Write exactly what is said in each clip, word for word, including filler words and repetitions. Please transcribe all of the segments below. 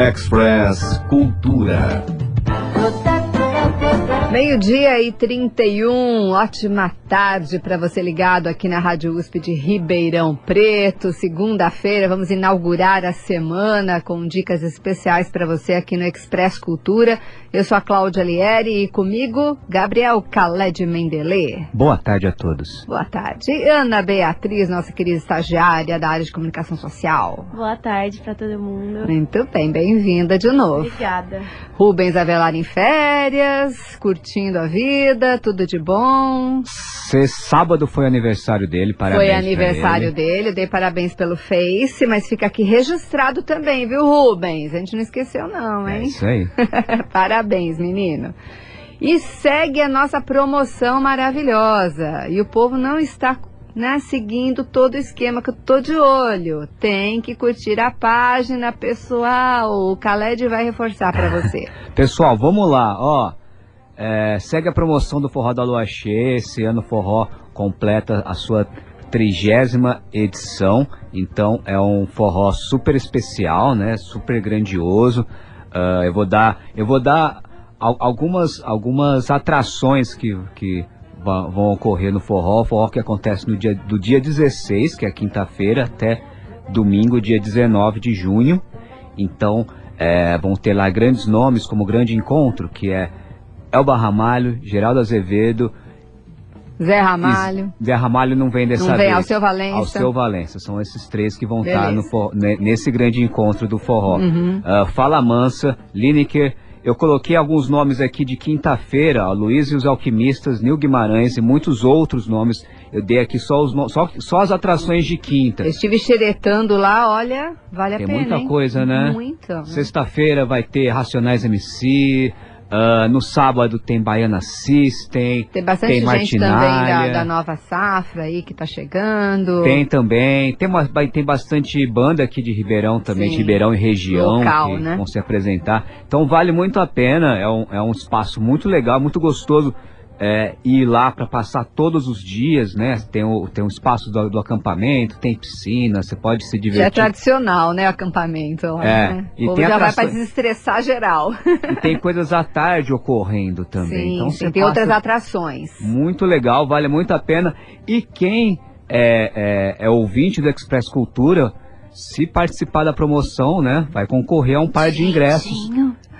Express Cultura. Meio-dia e trinta e um, ótima tarde para você ligado aqui na Rádio U S P de Ribeirão Preto. Segunda-feira vamos inaugurar a semana com dicas especiais para você aqui no Express Cultura. Eu sou a Cláudia Lieri e comigo, Gabriel Khaled Mendelê. Boa tarde a todos. Boa tarde. E Ana Beatriz, nossa querida estagiária da área de comunicação social. Boa tarde para todo mundo. Muito bem, bem-vinda de novo. Obrigada. Rubens Avelar em férias, curtindo a vida, tudo de bom. Cê, sábado foi aniversário dele, parabéns. Foi aniversário dele, dei parabéns pelo Face, mas fica aqui registrado também, viu, Rubens? A gente não esqueceu não, hein? É isso aí. Parabéns, menino. E segue a nossa promoção maravilhosa. E o povo não está, né, seguindo todo o esquema que eu tô de olho. Tem que curtir a página, pessoal. O Khaled vai reforçar para você. Pessoal, vamos lá, ó. É, segue a promoção do Forró da Lua Cheia. Esse ano o Forró completa a sua trigésima edição. Então é um forró super especial, né? Super grandioso. Uh, eu vou dar, eu vou dar al- algumas, algumas atrações que, que va- vão ocorrer no forró. O forró que acontece no dia, do dia dezesseis, que é quinta-feira, até domingo, dia dezenove de junho. Então é, vão ter lá grandes nomes como Grande Encontro, que é Elba Ramalho, Geraldo Azevedo, Zé Ramalho. Zé Ramalho não vem dessa Não vem, vez. Alceu Valença. Alceu Valença. São esses três que vão Beleza. estar no forró, nesse grande encontro do forró. Uhum. Uh, Fala Mansa, Lineker. Eu coloquei alguns nomes aqui de quinta-feira, ó, Luiz e os Alquimistas, Nil Guimarães e muitos outros nomes. Eu dei aqui só, os no... só, só as atrações de quinta. Eu estive xeretando lá, olha, vale a Tem pena, muita hein? coisa, né? Muito. Né? Sexta-feira vai ter Racionais M C. Uh, no sábado tem Baiana System, Tem bastante tem gente também da, Martinália, da nova safra aí que tá chegando. Tem também, tem, uma, tem bastante banda aqui de Ribeirão também, Sim. de Ribeirão e região, Local, que né? vão se apresentar. Então vale muito a pena, é um, é um espaço muito legal, muito gostoso é, ir lá para passar todos os dias, né? Tem o, tem o espaço do, do acampamento, tem piscina, você pode se divertir. Já é tradicional, né, o acampamento lá, É, né? e O povo tem já atrações- vai para desestressar geral. E tem coisas à tarde ocorrendo também. Sim, então sim, você tem passa- outras atrações. Muito legal, vale muito a pena. E quem é, é, é ouvinte do Express Cultura, se participar da promoção, né, vai concorrer a um par de ingressos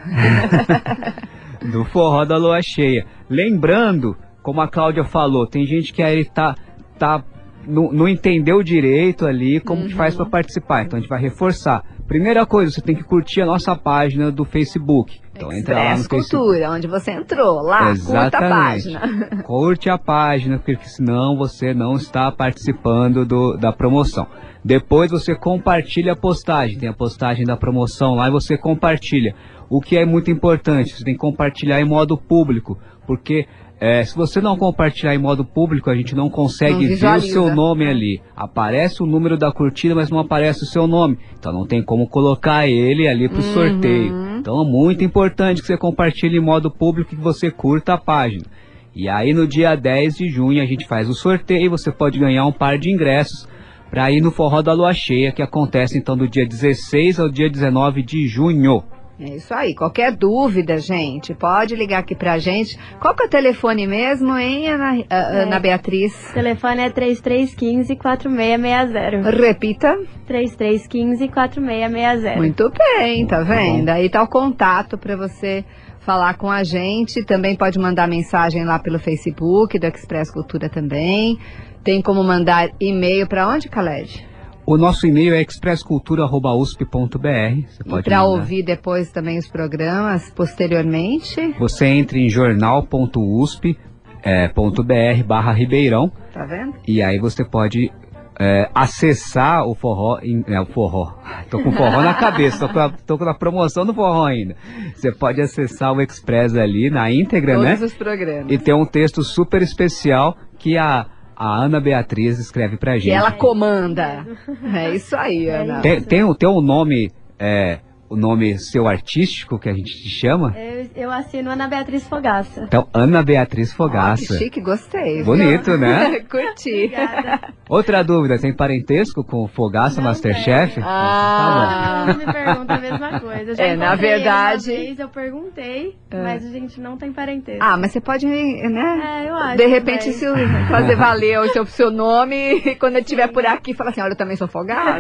do Forró da Lua Cheia. Lembrando, como a Cláudia falou, tem gente que aí tá, tá, não, não entendeu direito ali como Uhum. que faz para participar. Então a gente vai reforçar. Primeira coisa, você tem que curtir a nossa página do Facebook. Então entra lá no Express Facebook. Cultura, onde você entrou, lá, curta a página. Curte a página, porque senão você não está participando do, da promoção. Depois você compartilha a postagem, tem a postagem da promoção lá e você compartilha. O que é muito importante, você tem que compartilhar em modo público, porque é, se você não compartilhar em modo público, a gente não consegue Não ver o visualiza. seu nome ali. Aparece o número da curtida, mas não aparece o seu nome. Então não tem como colocar ele ali para o Uhum. sorteio. Então é muito importante que você compartilhe em modo público e que você curta a página. E aí no dia dez de junho a gente faz o sorteio e você pode ganhar um par de ingressos para ir no Forró da Lua Cheia, que acontece então do dia dezesseis ao dia dezenove de junho. É isso aí. Qualquer dúvida, gente, pode ligar aqui pra gente. Qual que é o telefone mesmo, hein, Ana, É. Ana Beatriz? O telefone é três três um cinco, quatro seis seis zero. Repita. três três um cinco, quatro seis seis zero. Muito bem, tá Muito vendo? bom. Aí tá o contato para você falar com a gente. Também pode mandar mensagem lá pelo Facebook do Express Cultura também. Tem como mandar e-mail para onde, Khaled? O nosso e-mail é express cultura arroba u s p ponto b r. Você E pode para mandar. ouvir depois também os programas posteriormente, Você entra em jornal ponto u s p ponto b r barra Ribeirão tá vendo? e aí você pode é, acessar o forró, em- é, o forró, tô com forró na cabeça, tô com, a, tô com a promoção do forró ainda. Você pode acessar o Express ali na íntegra, Todos né? os programas. E tem um texto super especial que a, a Ana Beatriz escreve pra gente. E ela comanda. É isso aí, Ana. Tem, tem, um- tem um nome é, o nome seu artístico, que a gente te chama? Eu, eu assino Ana Beatriz Fogaça. Então, Ana Beatriz Ah, Fogaça. que chique, gostei. Bonito, né? Curti. Obrigada. Outra dúvida, tem parentesco com o Fogaça Não Masterchef? tenho. Ah. Todo mundo me pergunta a mesma coisa. Eu já É, na encontrei ele verdade- Uma vez, eu perguntei, É. mas a gente não tem parentesco. Ah, mas você pode, né? É, eu acho. De repente, também. se o- fazer valer o seu, seu nome e quando ele estiver por aqui, falar assim, olha, eu também sou folgado.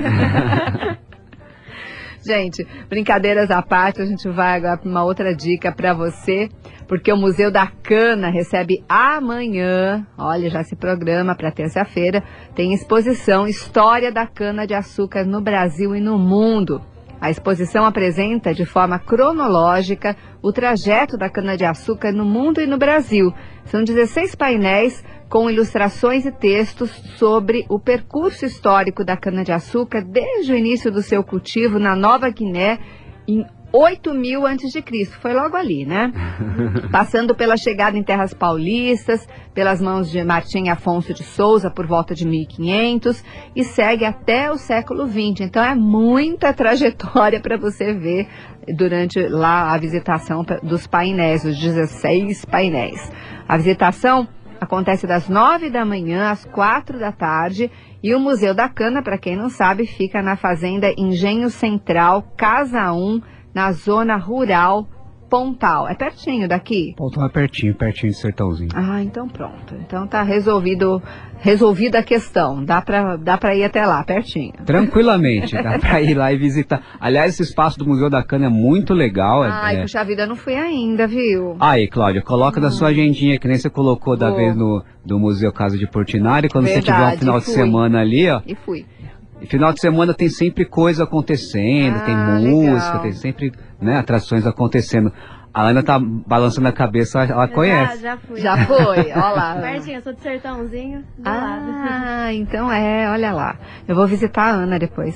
Gente, brincadeiras à parte, a gente vai agora para uma outra dica para você, porque o Museu da Cana recebe amanhã, olha, já se programa para terça-feira, tem exposição História da Cana-de-Açúcar no Brasil e no Mundo. A exposição apresenta de forma cronológica o trajeto da cana-de-açúcar no mundo e no Brasil. São dezesseis painéis com ilustrações e textos sobre o percurso histórico da cana-de-açúcar desde o início do seu cultivo na Nova Guiné em oito mil antes de Cristo. Foi logo ali, né? Passando pela chegada em terras paulistas, pelas mãos de Martim Afonso de Souza por volta de mil e quinhentos e segue até o século vinte. Então é muita trajetória para você ver durante lá a visitação dos painéis, os dezesseis painéis. A visitação acontece das nove da manhã às quatro da tarde e o Museu da Cana, para quem não sabe, fica na Fazenda Engenho Central, Casa um, na zona rural Pontal. É pertinho daqui? Pontal é pertinho, pertinho de Sertãozinho. Ah, então pronto. Então tá resolvido, resolvida a questão. Dá pra, dá pra ir até lá, pertinho. Tranquilamente, dá pra ir lá e visitar. Aliás, esse espaço do Museu da Cana é muito legal. é- Ai, é... puxa vida, eu não fui ainda, viu? Aí, Cláudia, coloca na sua agendinha, que nem você colocou da Vou. vez no do Museu Casa de Portinari, quando você tiver um Verdade, final de fui. semana ali, ó. E fui. E final de semana tem sempre coisa acontecendo, Ah, tem música, legal. tem sempre, né, atrações acontecendo. A Ana tá balançando a cabeça, ela Eu conhece. Já, já fui. Já foi, ó lá. Pertinho, eu sou de Sertãozinho, do lado. Ah, então é, olha lá. Eu vou visitar a Ana depois.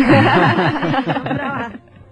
Vamos pra lá.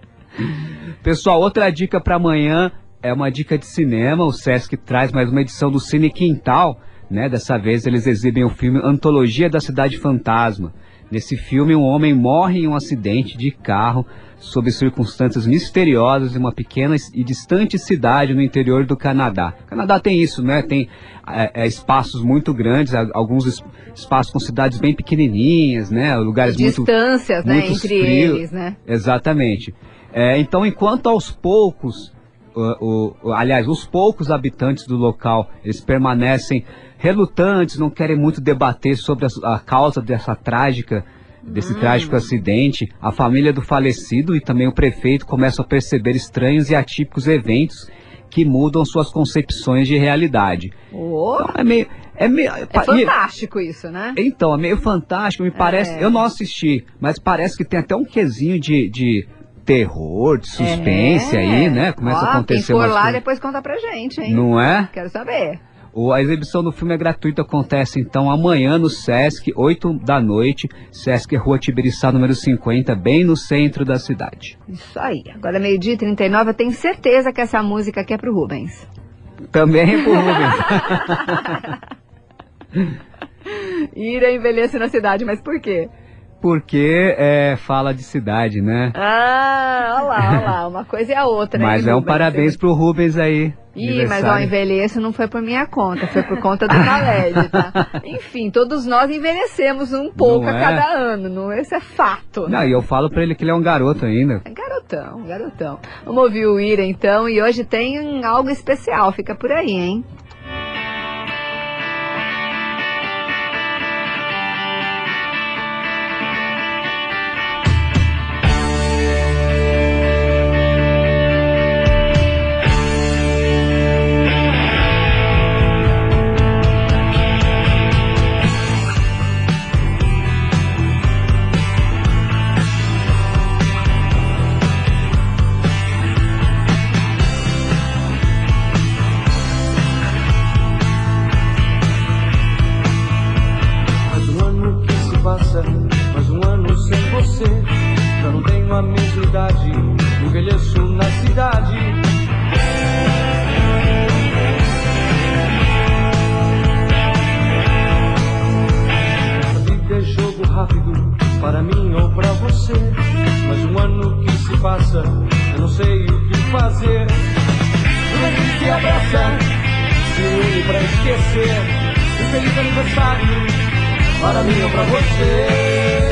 Pessoal, outra dica para amanhã é uma dica de cinema. O Sesc traz mais uma edição do Cine Quintal, né? Dessa vez eles exibem o filme Antologia da Cidade Fantasma. Nesse filme, um homem morre em um acidente de carro sob circunstâncias misteriosas em uma pequena e distante cidade no interior do Canadá. O Canadá tem isso, né? Tem é, é, espaços muito grandes, a- alguns es- espaços com cidades bem pequenininhas, né? Lugares muito Distâncias, né, muitos entre frios. eles, né? Exatamente. É, então, enquanto aos poucos, o, o- aliás, os poucos habitantes do local, eles permanecem relutantes, não querem muito debater sobre a, a causa dessa trágica, desse Hum. trágico acidente, a família do falecido e também o prefeito começam a perceber estranhos e atípicos eventos que mudam suas concepções de realidade. Oh, Então, é meio... É, meio, é fantástico isso, né? então, é meio fantástico, me parece. É. Eu não assisti, mas parece que tem até um quesinho de, de terror, de suspense É. aí, né? Começa Ó, a acontecer quem for umas lá, coisas. depois conta pra gente, hein? Não é? Quero saber. O, a exibição do filme é gratuita, acontece então amanhã no Sesc, oito da noite, Sesc Rua Tibiriçá, número cinquenta, bem no centro da cidade. Isso aí. Agora, meio-dia e trinta e nove, eu tenho certeza que essa música aqui é pro Rubens. Também pro Rubens. Ira envelhece na cidade, mas por quê? Porque é, fala de cidade, né? Ah, olha lá, olha lá. Uma coisa é a outra. Mas hein, é um Rubens? parabéns pro Rubens aí. Ih, mas ó, aniversário. envelheço não foi por minha conta, foi por conta do Khaled, tá? Enfim, todos nós envelhecemos um pouco Não a é? cada ano, não, esse é fato. Não, e eu falo pra ele que ele é um garoto ainda. É garotão, garotão. Vamos ouvir o Ira então, e hoje tem algo especial, fica por aí, hein? Mais um ano que se passa, mais um ano sem você. Já não tenho a mesma idade, envelheço na cidade. A vida é jogo rápido, para mim ou para você. Mais um ano que se faça, eu não sei o que fazer. Tudo que se abraça, se une pra esquecer. Um feliz aniversário, para mim ou pra você.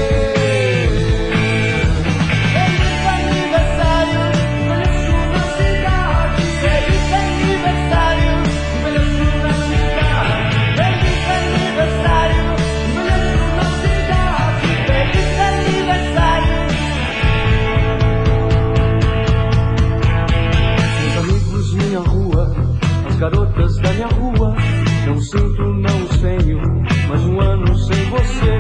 Garotas da minha rua, não sinto, não os tenho, mas um ano sem você.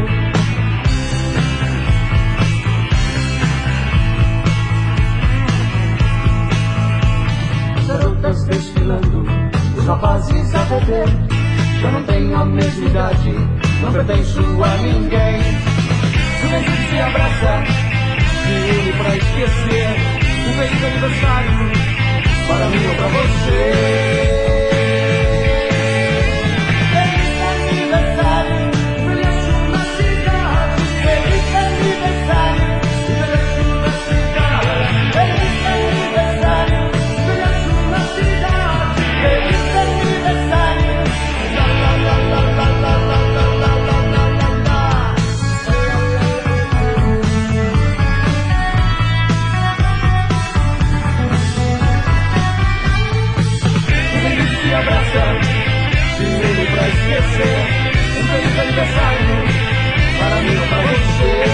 Garotas desfilando, os rapazes a beber, já não tenho a mesma idade, não pertenço a ninguém. Silêncio se abraça, se une pra esquecer. Um feliz aniversário, para mim ou pra você. Um feliz aniversário, para mim ou pra você.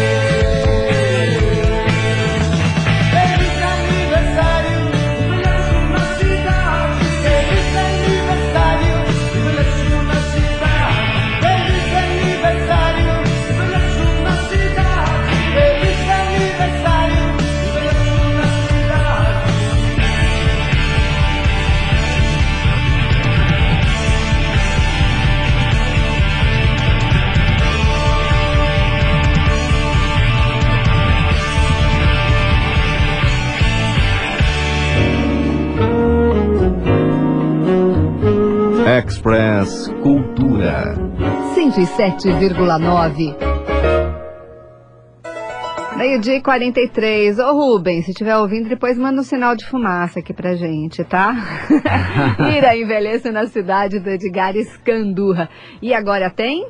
Feliz aniversário, envelheço na cidade. Feliz aniversário, envelheço na cidade. Feliz aniversário, envelheço na cidade. Feliz aniversário, envelheço na cidade. Express Cultura cento e sete vírgula nove. Meio-dia e quarenta e três. Ô Rubens, se estiver ouvindo, depois manda um sinal de fumaça aqui pra gente, tá? Ira envelhece na cidade do Edgar Escandurra. E agora tem?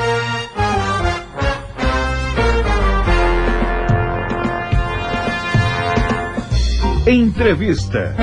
Entrevista.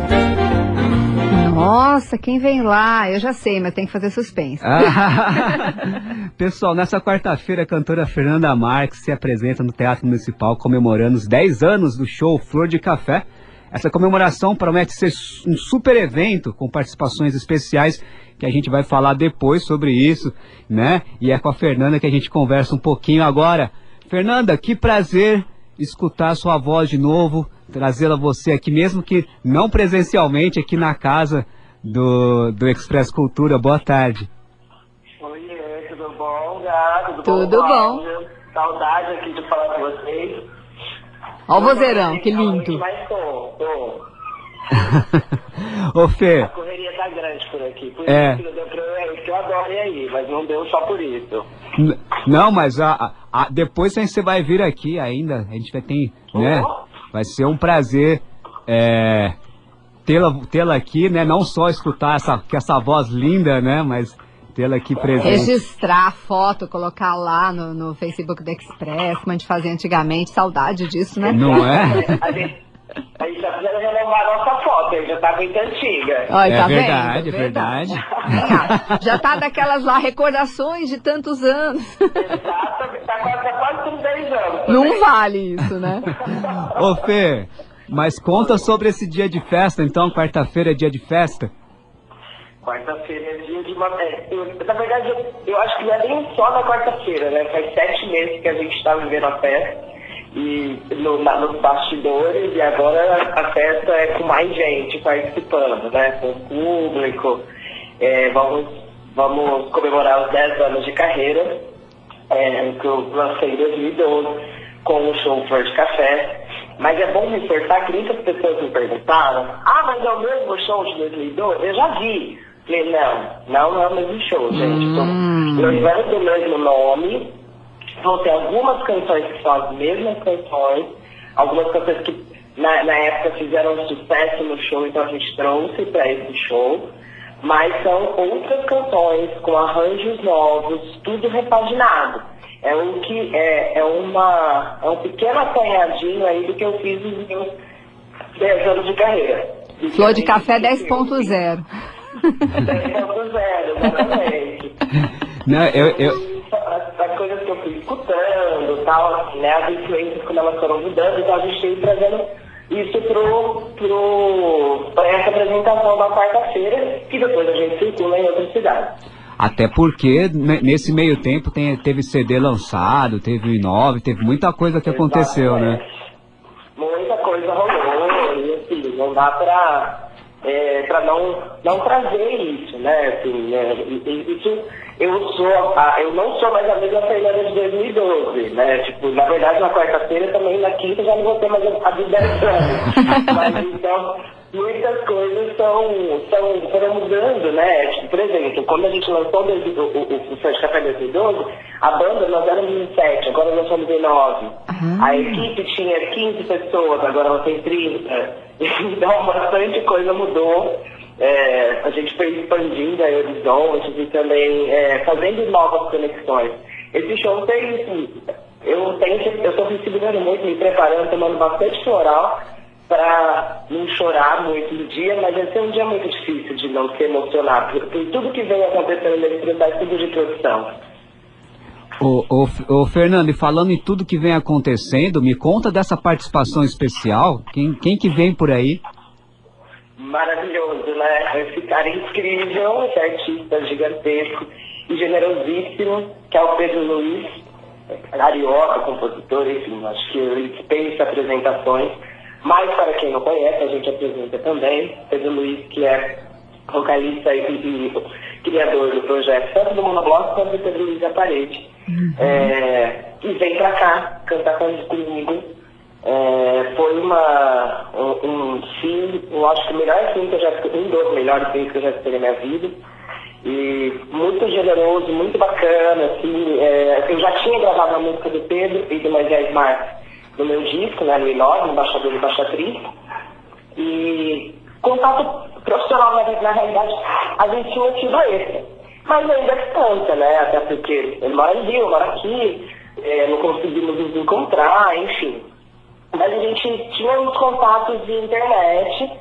Nossa, quem vem lá? Eu já sei, mas tem que fazer suspense. Pessoal, nessa quarta-feira a cantora Fernanda Marques se apresenta no Teatro Municipal comemorando os dez anos do show Flor de Café. Essa comemoração promete ser um super evento com participações especiais que a gente vai falar depois sobre isso, né? E é com a Fernanda que a gente conversa um pouquinho agora. Fernanda, que prazer escutar sua voz de novo, trazê-la você aqui, mesmo que não presencialmente, aqui na casa do, do Express Cultura. Boa tarde. Oi, tudo bom, gato? Tudo, tudo bom? bom. Saudade aqui de falar com vocês. Ó o vozeirão, que lindo. Mas tô, tô. Ô Fê. A correria tá grande por aqui, por é. isso que não deu pra eu ir, que eu adoro ir aí, mas não deu só por isso. N não, mas a, a, depois você vai vir aqui ainda, a gente vai ter, né? Vai ser um prazer é, tê-la tê-la aqui, né? Não só escutar essa, que essa voz linda, né? Mas tê-la aqui presente. Registrar a foto, colocar lá no, no Facebook do Express, como a gente fazia antigamente. Saudade disso, né? Não é? A gente, a gente tá precisando renovar a nossa foto, aí já tá muito antiga. Olha, tá é verdade, vendo? é verdade. verdade. Já tá daquelas lá recordações de tantos anos. Exato, tá quase, tá quase trinta anos. Não vale isso, né? Ô Fê, mas conta sobre esse dia de festa, então, quarta-feira é dia de festa? Quarta-feira é dia de uma... É, eu, na verdade, eu, eu acho que não é nem só na quarta-feira, né? Faz sete meses que a gente tá vivendo a festa. E no, na, nos bastidores, e agora a festa é com mais gente participando, né? Com o público. É, vamos, vamos comemorar os dez anos de carreira, é, que eu lancei em dois mil e doze, com o show Flor de Café. Mas é bom reforçar que muitas pessoas me perguntaram: ah, mas é o mesmo show de dois mil e doze? Eu já vi. Falei, não, não, não é o mesmo show, gente. Hum. Então, nós vamos do mesmo nome. Vão ter algumas canções que são as mesmas canções, algumas canções que na, na época fizeram um sucesso no show, então a gente trouxe para esse show. Mas são outras canções com arranjos novos, tudo repaginado. É um que é, é uma é um pequeno apanhadinho aí do que eu fiz nos meus dez anos de carreira. Flor de Café dez ponto zero. dez ponto zero, exatamente. Não, eu, eu... As, as coisas que eu fui escutando, tal, assim, né? As influências quando elas foram mudando, então a gente veio trazendo isso pro, pro, pra essa apresentação da quarta-feira, que depois a gente circula em outras cidades. Até porque nesse meio tempo tem, teve C D lançado, teve o Inove, teve muita coisa que aconteceu, né? Muita coisa rolou, e assim, não dá pra, é, pra não, não trazer isso, né? Assim, é, isso, eu sou, a, eu não sou mais a mesma Fernanda de dois mil e doze, né? Tipo, na verdade na quarta-feira também, na quinta já não vou ter mais a de dez anos. Mas então, muitas coisas são, são, foram mudando, né? Tipo, por exemplo, quando a gente lançou o, o, o Flor de Café dois mil e doze, a banda nós éramos em sete, agora nós somos em nove. Uhum. A equipe tinha quinze pessoas, agora ela tem trinta. Então bastante coisa mudou. É, a gente foi expandindo a horizontes e também é, fazendo novas conexões. Esse show tem isso. Eu tenho, eu estou me segurando muito, me preparando, tomando bastante floral para não chorar muito no dia, mas vai ser um dia muito difícil de não se emocionar por, por tudo que vem acontecendo nesse processo de produção. Ô, ô, ô Fernando, e falando em tudo que vem acontecendo, me conta dessa participação especial. Quem, quem que vem por aí? Maravilhoso, né? Esse cara incrível, esse artista gigantesco e generosíssimo, que é o Pedro Luiz, carioca, compositor, enfim, acho que ele dispensa apresentações. Mas para quem não conhece, a gente apresenta também Pedro Luiz, que é vocalista e, e, e criador do projeto, tanto do Monobloco quanto do Pedro Luiz da Parede. Uhum. É, e vem pra cá cantar comigo. É, foi uma, um, um sim, eu acho que o melhor sim que eu já um dos melhores sims que eu já escutei na minha vida. E muito generoso, muito bacana, assim, é, eu já tinha gravado a música do Pedro e do Moisés Marques no meu disco, né, no Inove, Embaixador e Embaixatriz. E contato profissional, na, na realidade, a gente tinha tido esse. Mas ainda distância, né, até porque ele mora em Rio, mora aqui, é, não conseguimos nos encontrar, enfim. Mas a gente tinha uns contatos de internet,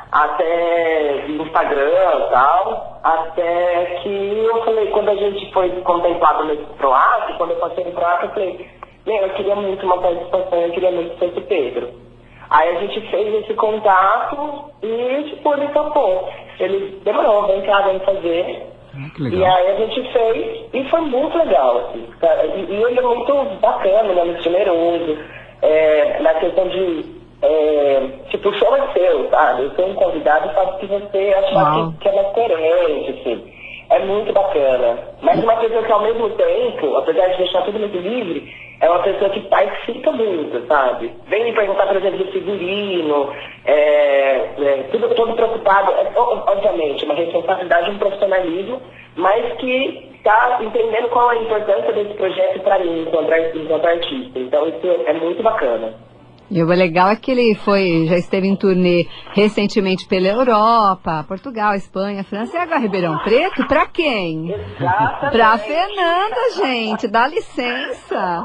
até de Instagram e tal, até que eu falei, quando a gente foi contemplado nesse PROAC, quando eu passei no PROAC, eu falei, meu, eu queria muito uma participação, eu queria muito ser o Pedro. Aí a gente fez esse contato e, tipo, ele topou. Ele demorou, vem cá, vem fazer. Ah, que legal. E aí a gente fez e foi muito legal, assim. E, e ele é muito bacana, né, muito generoso, é, na questão de... É, tipo, o show é seu, sabe? Eu sou um convidado e faço o que você achar que, que é mais coerente, assim. É muito bacana. Mas uma pessoa que, ao mesmo tempo, apesar de deixar tudo muito livre, é uma pessoa que participa muito, sabe? Vem me perguntar, por exemplo, do figurino, é, é, tudo, todo preocupado. É, obviamente, uma responsabilidade, um profissionalismo, mas que está entendendo qual é a importância desse projeto para mim, enquanto, enquanto artista. Então, isso é muito bacana. E o legal é que ele foi, já esteve em turnê recentemente pela Europa, Portugal, Espanha, França e agora Ribeirão Preto. Pra quem? Exatamente. Pra Fernanda, gente. Dá licença.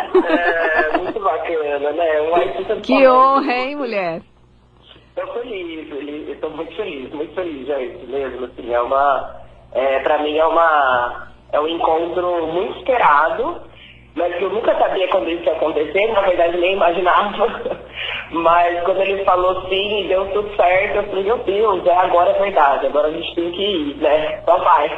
É, muito bacana, né? Um artista do que honra, hein, mulher? Tô feliz, eu tô muito feliz, muito feliz, gente, mesmo, assim, é uma, é, pra mim é uma, é um encontro muito esperado, mas que eu nunca sabia quando isso ia acontecer, na verdade nem imaginava, mas quando ele falou sim e deu tudo certo, eu falei, meu Deus, é, agora é verdade, agora a gente tem que ir, né, só vai.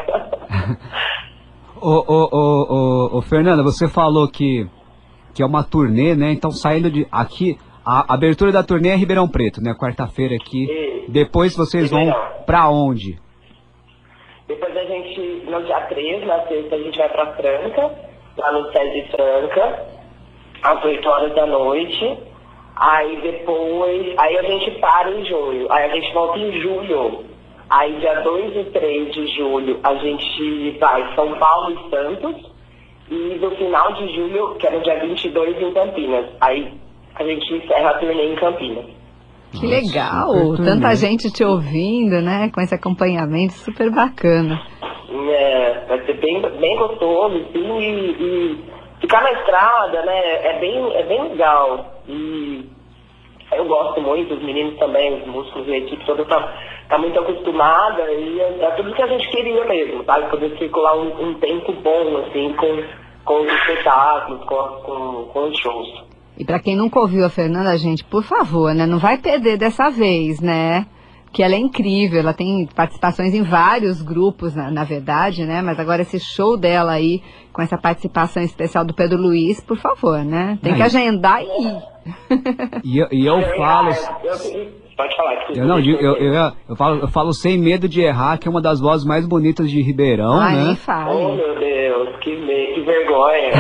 Ô, ô, ô, ô, ô, Fernanda, você falou que, que é uma turnê, né, então saindo de aqui, a abertura da turnê é Ribeirão Preto, né, quarta-feira aqui, e... depois vocês vão pra onde? Depois a gente, no dia três, na sexta, a gente vai pra Franca, lá no SESI Franca, às oito horas da noite. Aí depois, aí a gente para em julho, aí a gente volta em julho. Aí dia dois e três de julho a gente vai São Paulo e Santos. E no final de julho, que é no dia vinte e dois, em Campinas. Aí a gente encerra a turnê em Campinas. Que legal, tanta gente te ouvindo, né, com esse acompanhamento super bacana. É, vai ser bem, bem gostoso, sim, e, e ficar na estrada, né, é bem, é bem legal. E eu gosto muito, os meninos também, os músicos e a equipe toda tá, tá muito acostumada, e é, é tudo que a gente queria mesmo, sabe? Poder circular um, um tempo bom, assim, com, com os espetáculos, com, com, com os shows. E para quem nunca ouviu a Fernanda, gente, por favor, né, não vai perder dessa vez, né? Que ela é incrível, ela tem participações em vários grupos, na, na verdade, né? Mas agora esse show dela aí, com essa participação especial do Pedro Luiz, por favor, né? Tem que agendar e ir. E eu, e eu falo... Pode falar. Que eu, não, eu, eu, eu, eu, falo, eu falo sem medo de errar, que é uma das vozes mais bonitas de Ribeirão, Ai, né? nem fale. Oh, meu Deus, que, me, que vergonha.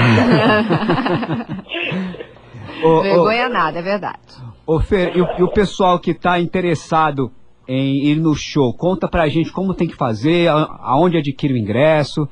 Ô, Vergonha ô, nada, é verdade. Ô Fer, e o, e o pessoal que está interessado em ir no show, conta pra gente como tem que fazer, a, aonde adquire o ingresso.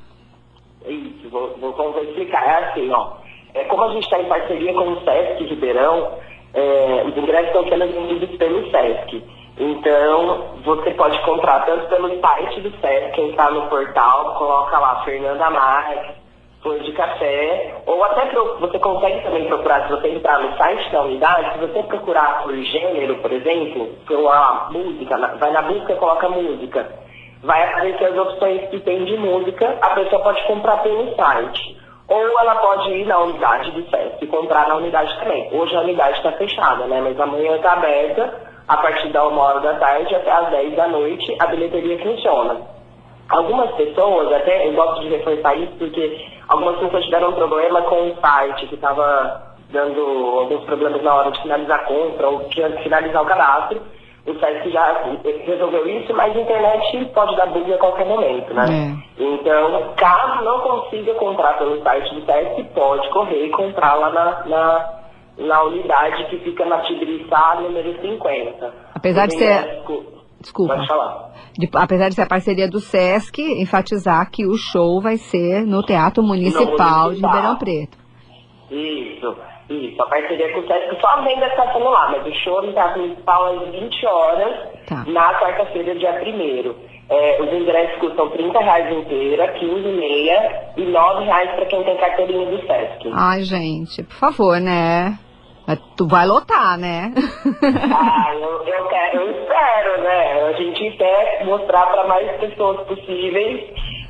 Isso, vou, vou, vou explicar. É assim, ó. É, como a gente está em parceria com o Sesc Ribeirão, é, os ingressos estão sendo vendidos pelo Sesc. Então, você pode comprar tanto pelo site do Sesc, entrar no portal, coloca lá Fernanda Marques, Flor de Café, ou até pro, você consegue também procurar, se você entrar no site da unidade, se você procurar por gênero, por exemplo, pela música, vai na busca e coloca música, vai aparecer as opções que tem de música, a pessoa pode comprar pelo site, ou ela pode ir na unidade do Sesc e comprar na unidade também. Hoje a unidade está fechada, né, mas amanhã está aberta, a partir da uma hora da tarde até às dez da noite, a bilheteria funciona. Algumas pessoas, até eu gosto de reforçar isso, porque algumas pessoas tiveram um problema com o site, que estava dando alguns problemas na hora de finalizar a compra ou de finalizar o cadastro. O site já resolveu isso, mas a internet pode dar bug a qualquer momento, né? É. Então, caso não consiga comprar pelo site do site, pode correr e comprar lá na, na, na unidade que fica na Tibriçá, número cinquenta. Apesar de ser... Desculpa. Pode falar. De, apesar de ser a parceria do Sesc, enfatizar que o show vai ser no Teatro Municipal, municipal. de Ribeirão Preto. Isso, isso. A parceria com o Sesc só a venda está sendo lá, mas o show no Teatro Municipal é às vinte horas, tá. Na quarta-feira, dia primeiro. É, os ingressos custam trinta reais inteira, quinze e meia e nove reais para quem tem carteirinha do Sesc. Ai, gente, por favor, né? Tu vai lotar, né? Ah, eu, eu, quero, eu espero, né? A gente quer mostrar para mais pessoas possíveis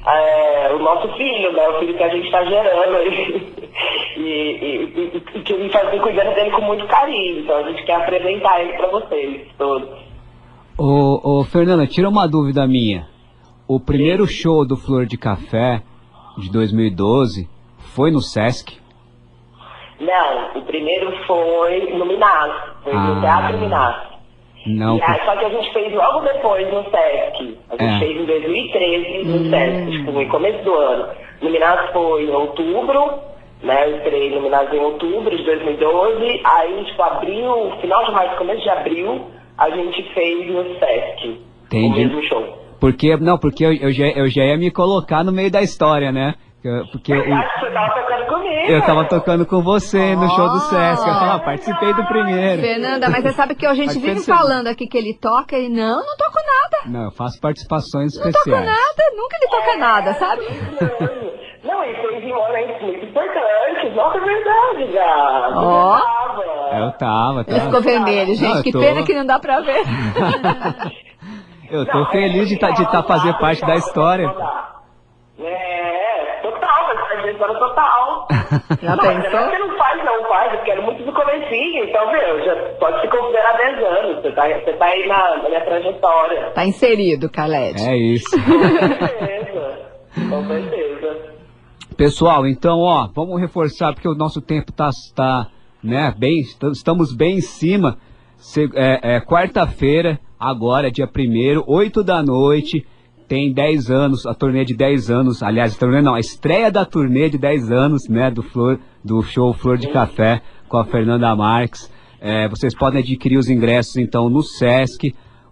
é, o nosso filho, né? O filho que a gente está gerando e, e, e, e que a gente está cuidando dele com muito carinho. Então a gente quer apresentar ele para vocês todos. Ô, ô, Fernanda, tira uma dúvida minha. O primeiro show do Flor de Café de dois mil e doze foi no Sesc? Não, o primeiro foi no Minas, foi ah, no Teatro Minas. Não. E aí, só que a gente fez logo depois no Sesc. A gente é. fez em dois mil e treze no hum. Sesc, tipo, no começo do ano. No Minas foi em outubro, né? Eu entrei no Minas em outubro de dois mil e doze. Aí, tipo, abril, final de março, começo de abril, a gente fez no Sesc. Entendi. O mesmo show. Porque, não, porque eu, eu, já, eu já ia me colocar no meio da história, né? Porque eu, eu, você tava tocando comigo. Eu tava tocando com você no oh, show do Sesc. Eu falava, participei do primeiro. Fernanda, mas você sabe que a gente vive falando aqui que ele toca e não, não toco nada. Não, eu faço participações não especiais. Não toco nada, nunca ele toca é, nada, sabe? Não, e fez em momentos muito importantes. Nossa, é verdade, já. Ó. Oh. Eu tava, tava. Ele ficou vermelho, gente. Não, que tô... pena que não dá pra ver. Eu tô não, feliz de estar tá, tá fazer parte da história. É, total, vai fazer história total. Já não, pensou? Não, você não faz, não faz, eu quero muito do comecinho, então, meu, já pode se considerar dez anos, você tá, você tá aí na, na minha trajetória. Tá inserido, Khaled. É isso. Com certeza, com certeza. Pessoal, então, ó, vamos reforçar, porque o nosso tempo tá, tá né, bem, estamos bem em cima. Se, é, é, quarta-feira, agora, dia primeiro, oito da noite, tem dez anos, a turnê de dez anos, aliás, a turnê não, a estreia da turnê de dez anos, né, do, Flor, do show Flor de Café com a Fernanda Marques. É, vocês podem adquirir os ingressos, então, no Sesc.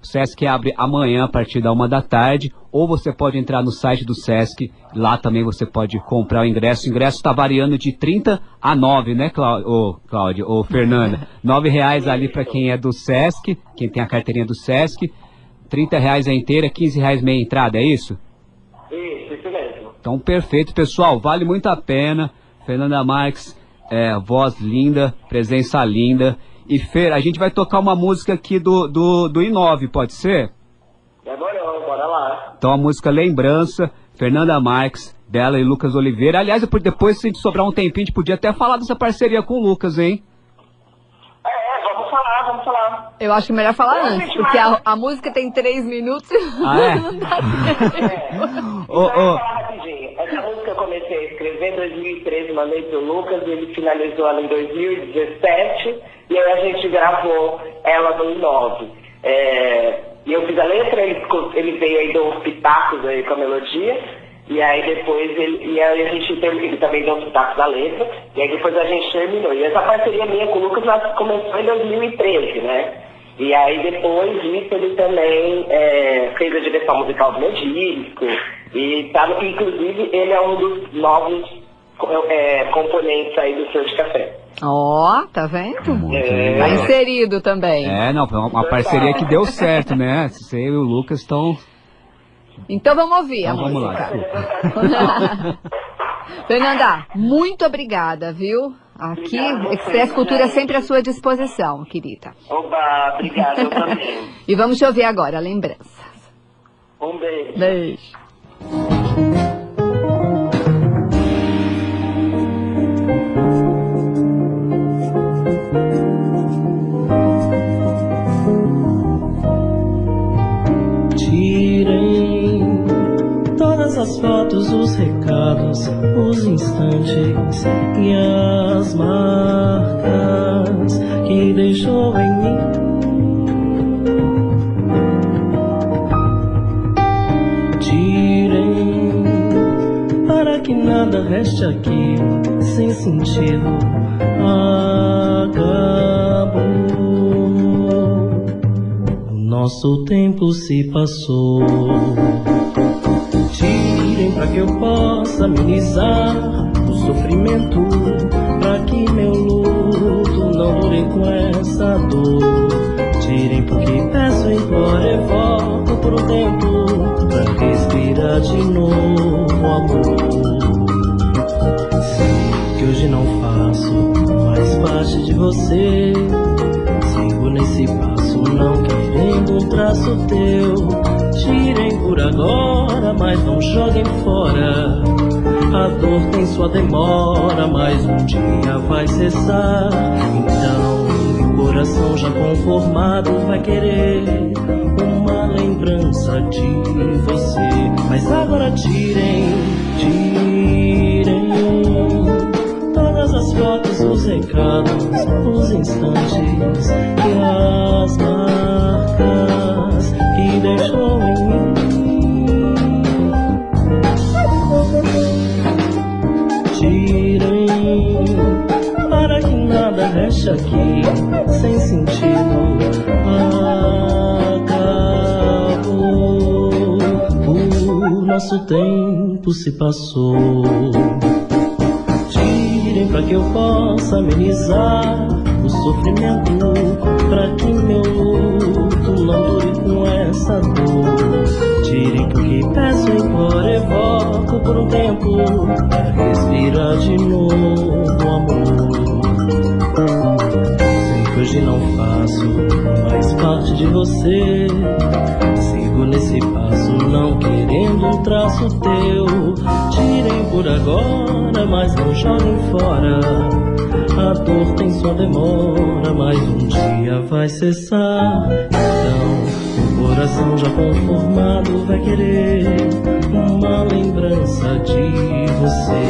O Sesc abre amanhã a partir da uma da tarde, ou você pode entrar no site do Sesc, lá também você pode comprar o ingresso. O ingresso está variando de trinta a nove, né, Cláudio, ô, Cláudio, ô, Fernanda? nove reais ali para quem é do Sesc, quem tem a carteirinha do Sesc, trinta reais a inteira, quinze reais meia entrada, é isso? Isso, isso mesmo. Então, perfeito, pessoal, vale muito a pena. Fernanda Marques, é, voz linda, presença linda. E Fer, a gente vai tocar uma música aqui do, do, do Inove, pode ser? Demorou, bora lá. Então a música Lembrança, Fernanda Marques, dela e Lucas Oliveira. Aliás, depois, se a gente sobrar um tempinho, a gente podia até falar dessa parceria com o Lucas, hein? É, vamos falar, vamos falar. Eu acho melhor falar Não, antes, gente, porque mas- a, a música tem três minutos. Ah, é? Não dá tempo. É. Ô, Então, eu vou ô. falar rapidinho. Essa música eu comecei a escrever em dois mil e treze, mandei pro Lucas, e ele finalizou ela em dois mil e dezessete, e aí a gente gravou ela no Inove. É, e eu fiz a letra, ele, ficou- ele veio aí, deu uns pitacos aí com a melodia, e aí depois ele, e aí a gente terminou, ele também deu uns pitacos da letra, e aí depois a gente terminou. E essa parceria minha com o Lucas ela começou em dois mil e treze, né? E aí depois disso ele também é, fez a direção musical do meu disco. E tá, no- inclusive ele é um dos novos é, componentes aí do Senhor de Café. Ó, tá vendo? É. Tá inserido também. É, não, foi uma, uma parceria que deu certo, né? Você e o Lucas estão... Então vamos ouvir a Então vamos lá, música. Fernanda, muito obrigada, viu? Aqui, Obrigada a Express vocês, Cultura gente. sempre à sua disposição, querida. Oba, obrigado, eu também. E vamos te ouvir agora, lembranças. Um beijo. Beijo. Tirem todas as fotos, os recados, os instantes e as marcas que deixou em mim. Tirem para que nada reste aqui sem sentido. Acabou. Nosso tempo se passou. Tirem para que eu possa amenizar o sofrimento, para que meu luto não dure com essa dor. Tirem porque peço, imploro, evoco por um tempo, para respirar de novo amor. Sei que hoje não faço mais parte de você. Sigo nesse passo, não querendo um traço teu. Tirem por agora, mas não joguem fora. A dor tem sua demora, mas um dia vai cessar. Então, meu coração já conformado vai querer uma lembrança de você. Mas agora tirem, tirem todas as fotos, os recados, os instantes e as marcas que deixou em mim. Tirem para que nada reste aqui sem sentido. Acabou, o nosso tempo se passou. Tirem para que eu possa amenizar o sofrimento, para que meu luto não dure com essa dor. Tirem porque peço, imploro, evoco por um tempo, para respirar de novo amor. Sei que hoje não faço mais parte de você. Sigo nesse passo, não querendo um traço teu. Tirem por agora, mas não joguem fora. A dor tem sua demora, mas um dia vai cessar. Então, o coração já conformado vai querer uma lembrança de você.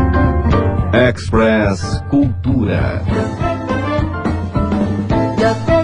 Express Cultura. Já